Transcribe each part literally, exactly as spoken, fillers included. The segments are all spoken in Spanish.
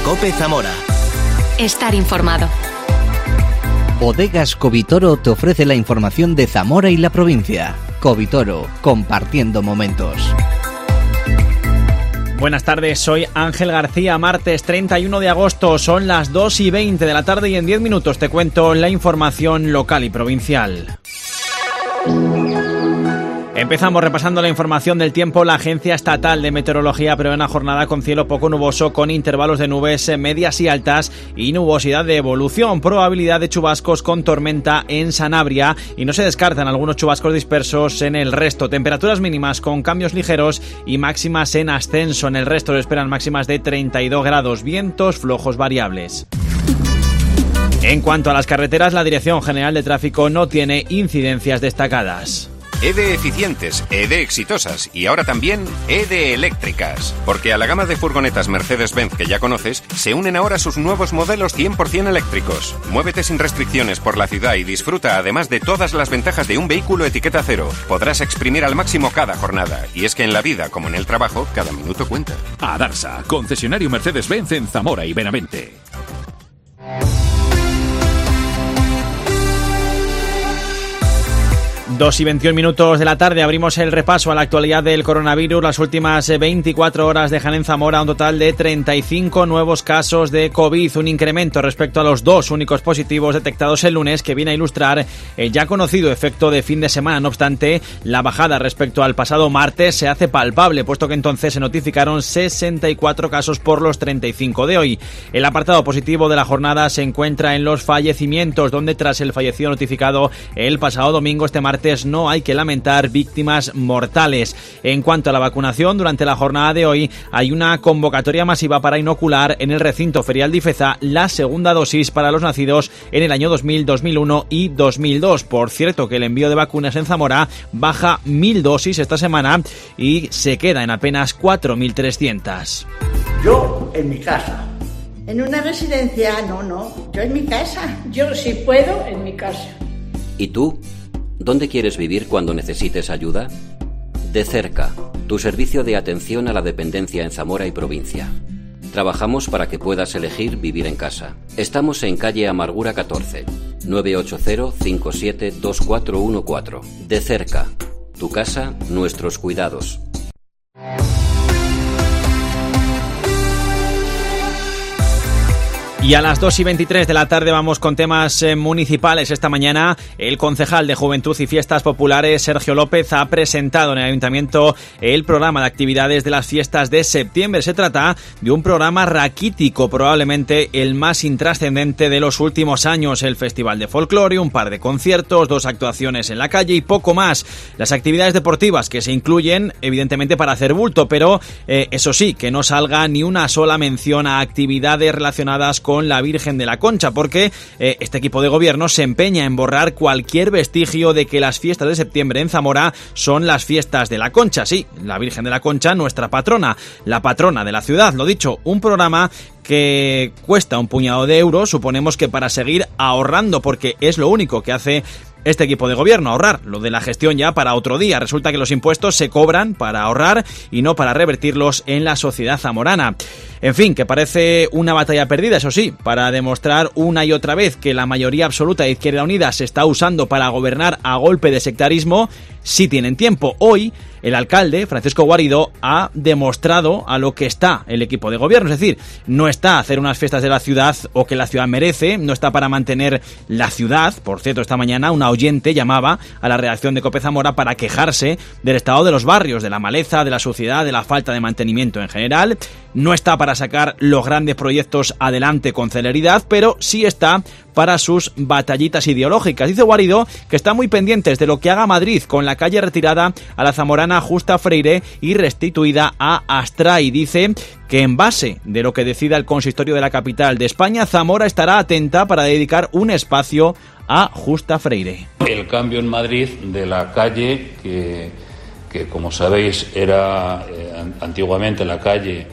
COPE Zamora. Estar informado. Bodegas Covitoro te ofrece la información de Zamora y la provincia. Covitoro, compartiendo momentos. Buenas tardes, soy Ángel García, martes treinta y uno de agosto, son las dos y veinte de la tarde y en diez minutos te cuento la información local y provincial. Empezamos repasando la información del tiempo. La Agencia Estatal de Meteorología prevé una jornada con cielo poco nuboso, con intervalos de nubes medias y altas y nubosidad de evolución. Probabilidad de chubascos con tormenta en Sanabria y no se descartan algunos chubascos dispersos en el resto. Temperaturas mínimas con cambios ligeros y máximas en ascenso. En el resto se esperan máximas de treinta y dos grados, vientos flojos variables. En cuanto a las carreteras, la Dirección General de Tráfico no tiene incidencias destacadas. E D E eficientes, E D E exitosas y ahora también E D E eléctricas. Porque a la gama de furgonetas Mercedes-Benz que ya conoces, se unen ahora sus nuevos modelos cien por ciento eléctricos. Muévete sin restricciones por la ciudad y disfruta además de todas las ventajas de un vehículo etiqueta cero. Podrás exprimir al máximo cada jornada. Y es que en la vida, como en el trabajo, cada minuto cuenta. Adarsa, concesionario Mercedes-Benz en Zamora y Benavente. Dos y veintiún minutos de la tarde, abrimos el repaso a la actualidad del coronavirus. Las últimas veinticuatro horas dejan en Zamora un total de treinta y cinco nuevos casos de COVID, un incremento respecto a los dos únicos positivos detectados el lunes, que viene a ilustrar el ya conocido efecto de fin de semana. No obstante, la bajada respecto al pasado martes se hace palpable, puesto que entonces se notificaron sesenta y cuatro casos por los treinta y cinco de hoy. El apartado positivo de la jornada se encuentra en los fallecimientos, donde tras el fallecido notificado el pasado domingo, este martes no hay que lamentar víctimas mortales. En cuanto a la vacunación, durante la jornada de hoy hay una convocatoria masiva para inocular en el recinto ferial de Ifeza la segunda dosis para los nacidos en el año dos mil, dos mil uno y dos mil dos. Por cierto, que el envío de vacunas en Zamora baja mil dosis esta semana y se queda en apenas cuatro mil trescientas. Yo en mi casa. En una residencia, no, no. Yo en mi casa. Yo, si puedo, en mi casa. ¿Y tú? ¿Dónde quieres vivir cuando necesites ayuda? De cerca, tu servicio de atención a la dependencia en Zamora y provincia. Trabajamos para que puedas elegir vivir en casa. Estamos en calle Amargura catorce, nueve ocho cero, cinco siete, dos cuatro uno cuatro. De cerca, tu casa, nuestros cuidados. Y a las dos y veintitrés de la tarde vamos con temas eh, municipales. Esta mañana el concejal de Juventud y Fiestas Populares, Sergio López, ha presentado en el Ayuntamiento el programa de actividades de las fiestas de septiembre. Se trata de un programa raquítico, probablemente el más intrascendente de los últimos años. El Festival de Folclore, un par de conciertos, dos actuaciones en la calle y poco más. Las actividades deportivas que se incluyen, evidentemente, para hacer bulto, pero eh, eso sí, que no salga ni una sola mención a actividades relacionadas con la Virgen de la Concha, porque eh, este equipo de gobierno se empeña en borrar cualquier vestigio de que las fiestas de septiembre en Zamora son las fiestas de la Concha. Sí, la Virgen de la Concha, nuestra patrona, la patrona de la ciudad. Lo dicho, un programa que cuesta un puñado de euros, suponemos que para seguir ahorrando, porque es lo único que hace este equipo de gobierno, ahorrar. Lo de la gestión ya para otro día. Resulta que los impuestos se cobran para ahorrar y no para revertirlos en la sociedad zamorana. En fin, que parece una batalla perdida, eso sí, para demostrar una y otra vez que la mayoría absoluta de Izquierda Unida se está usando para gobernar a golpe de sectarismo. Sí tienen tiempo. Hoy el alcalde, Francisco Guarido, ha demostrado a lo que está el equipo de gobierno. Es decir, no está a hacer unas fiestas de la ciudad o que la ciudad merece, no está para mantener la ciudad. Por cierto, esta mañana una oyente llamaba a la redacción de COPE Zamora para quejarse del estado de los barrios, de la maleza, de la suciedad, de la falta de mantenimiento en general. No está para sacar los grandes proyectos adelante con celeridad, pero sí está para sus batallitas ideológicas. Dice Guarido que está muy pendientes de lo que haga Madrid con la calle retirada a la zamorana Justa Freire y restituida a Astray. Dice que en base de lo que decida el consistorio de la capital de España, Zamora estará atenta para dedicar un espacio a Justa Freire. El cambio en Madrid de la calle que, que como sabéis era eh, antiguamente la calle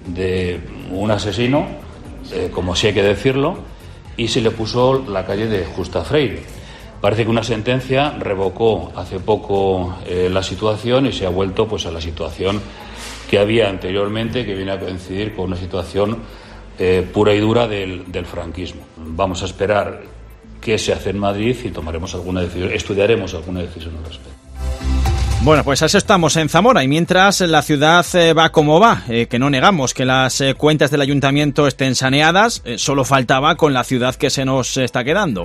de un asesino, eh, como sí hay que decirlo, y se le puso la calle de Justa Freire. Parece que una sentencia revocó hace poco eh, la situación y se ha vuelto pues a la situación que había anteriormente, que viene a coincidir con una situación eh, pura y dura del, del franquismo. Vamos a esperar qué se hace en Madrid y tomaremos alguna decisión, estudiaremos alguna decisión al respecto. Bueno, pues así estamos en Zamora y mientras la ciudad eh, va como va, eh, que no negamos que las eh, cuentas del ayuntamiento estén saneadas, eh, solo faltaba con la ciudad que se nos está quedando.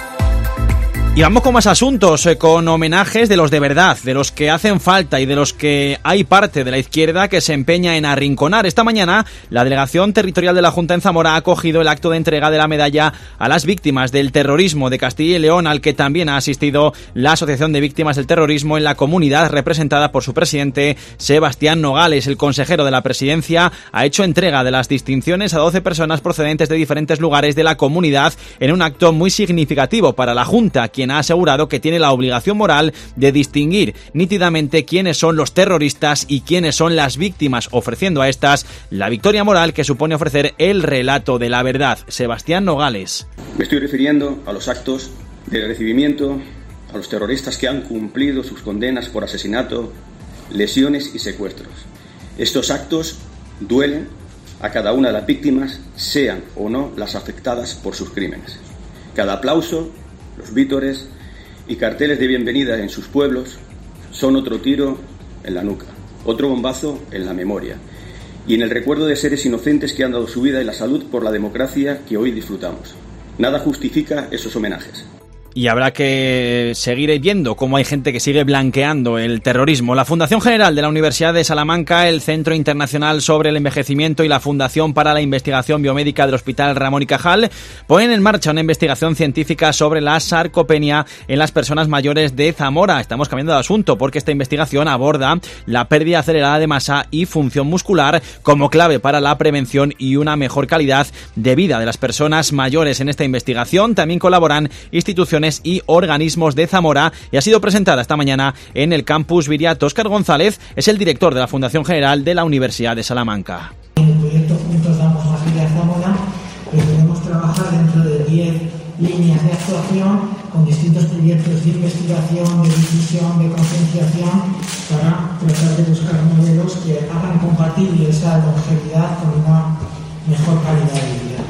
Y vamos con más asuntos, eh, con homenajes de los de verdad, de los que hacen falta y de los que hay parte de la izquierda que se empeña en arrinconar. Esta mañana, la Delegación Territorial de la Junta en Zamora ha acogido el acto de entrega de la medalla a las víctimas del terrorismo de Castilla y León, al que también ha asistido la Asociación de Víctimas del Terrorismo en la comunidad, representada por su presidente, Sebastián Nogales. El consejero de la presidencia ha hecho entrega de las distinciones a doce personas procedentes de diferentes lugares de la comunidad en un acto muy significativo para la Junta, quien ha asegurado que tiene la obligación moral de distinguir nítidamente quiénes son los terroristas y quiénes son las víctimas, ofreciendo a estas la victoria moral que supone ofrecer el relato de la verdad. Sebastián Nogales. Me estoy refiriendo a los actos de recibimiento a los terroristas que han cumplido sus condenas por asesinato, lesiones y secuestros. Estos actos duelen a cada una de las víctimas, sean o no las afectadas por sus crímenes. Cada aplauso, los vítores y carteles de bienvenida en sus pueblos son otro tiro en la nuca, otro bombazo en la memoria y en el recuerdo de seres inocentes que han dado su vida y la salud por la democracia que hoy disfrutamos. Nada justifica esos homenajes. Y habrá que seguir viendo cómo hay gente que sigue blanqueando el terrorismo. La Fundación General de la Universidad de Salamanca, el Centro Internacional sobre el Envejecimiento y la Fundación para la Investigación Biomédica del Hospital Ramón y Cajal ponen en marcha una investigación científica sobre la sarcopenia en las personas mayores de Zamora. Estamos cambiando de asunto porque esta investigación aborda la pérdida acelerada de masa y función muscular como clave para la prevención y una mejor calidad de vida de las personas mayores. En esta investigación también colaboran instituciones y organismos de Zamora y ha sido presentada esta mañana en el campus Viriato. Óscar González es el director de la Fundación General de la Universidad de Salamanca. En el proyecto Juntos Damos Más Vida Zamora pretendemos trabajar dentro de diez líneas de actuación con distintos proyectos de investigación, de difusión, de concienciación para tratar de buscar modelos que hagan compatible esa longevidad con una mejor calidad de vida.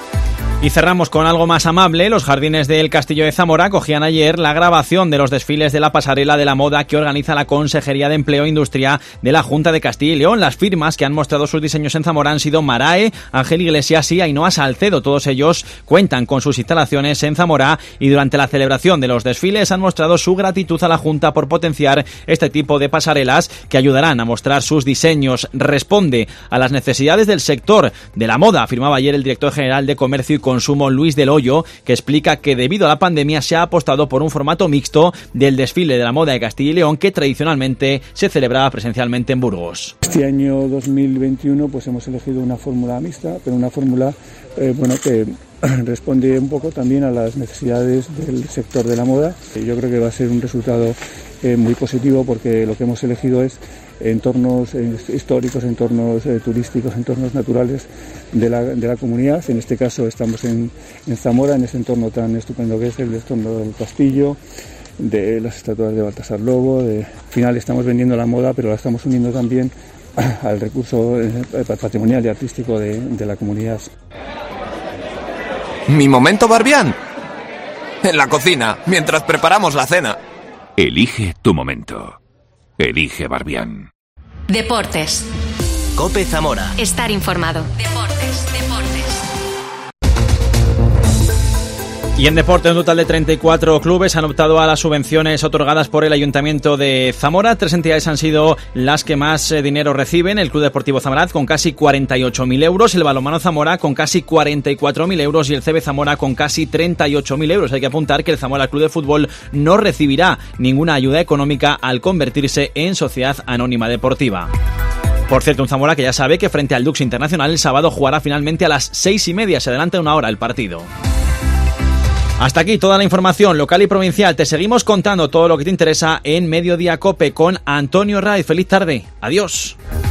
Y cerramos con algo más amable. Los jardines del Castillo de Zamora acogían ayer la grabación de los desfiles de la pasarela de la moda que organiza la Consejería de Empleo e Industria de la Junta de Castilla y León. Las firmas que han mostrado sus diseños en Zamora han sido Marae, Ángel Iglesias y Ainhoa Salcedo. Todos ellos cuentan con sus instalaciones en Zamora y durante la celebración de los desfiles han mostrado su gratitud a la Junta por potenciar este tipo de pasarelas que ayudarán a mostrar sus diseños. Responde a las necesidades del sector de la moda, afirmaba ayer el director general de Comercio y Consumo, Luis del Hoyo, que explica que debido a la pandemia se ha apostado por un formato mixto del desfile de la moda de Castilla y León que tradicionalmente se celebraba presencialmente en Burgos. Este año dos mil veintiuno pues hemos elegido una fórmula mixta, pero una fórmula eh, bueno que responde un poco también a las necesidades del sector de la moda. Yo creo que va a ser un resultado eh, muy positivo porque lo que hemos elegido es entornos eh, históricos, entornos eh, turísticos, entornos naturales de la, de la comunidad. En este caso estamos en, en Zamora, en ese entorno tan estupendo que es el entorno del castillo, de las estatuas de Baltasar Lobo. De, al final estamos vendiendo la moda, pero la estamos uniendo también al recurso eh, patrimonial y artístico de, de la comunidad. Mi momento Barbián. En la cocina, mientras preparamos la cena. Elige tu momento. Elige Barbián. Deportes. COPE Zamora. Estar informado. Deportes, deportes. Y en deporte, un total de treinta y cuatro clubes han optado a las subvenciones otorgadas por el Ayuntamiento de Zamora. Tres entidades han sido las que más dinero reciben. El Club Deportivo Zamoraz con casi cuarenta y ocho mil euros, el Balonmano Zamora con casi cuarenta y cuatro mil euros y el C B Zamora con casi treinta y ocho mil euros. Hay que apuntar que el Zamora Club de Fútbol no recibirá ninguna ayuda económica al convertirse en sociedad anónima deportiva. Por cierto, un Zamora que ya sabe que frente al Dux Internacional el sábado jugará finalmente a las seis y media. Se adelanta una hora el partido. Hasta aquí toda la información local y provincial. Te seguimos contando todo lo que te interesa en Mediodía Cope con Antonio Raiz. Feliz tarde. Adiós.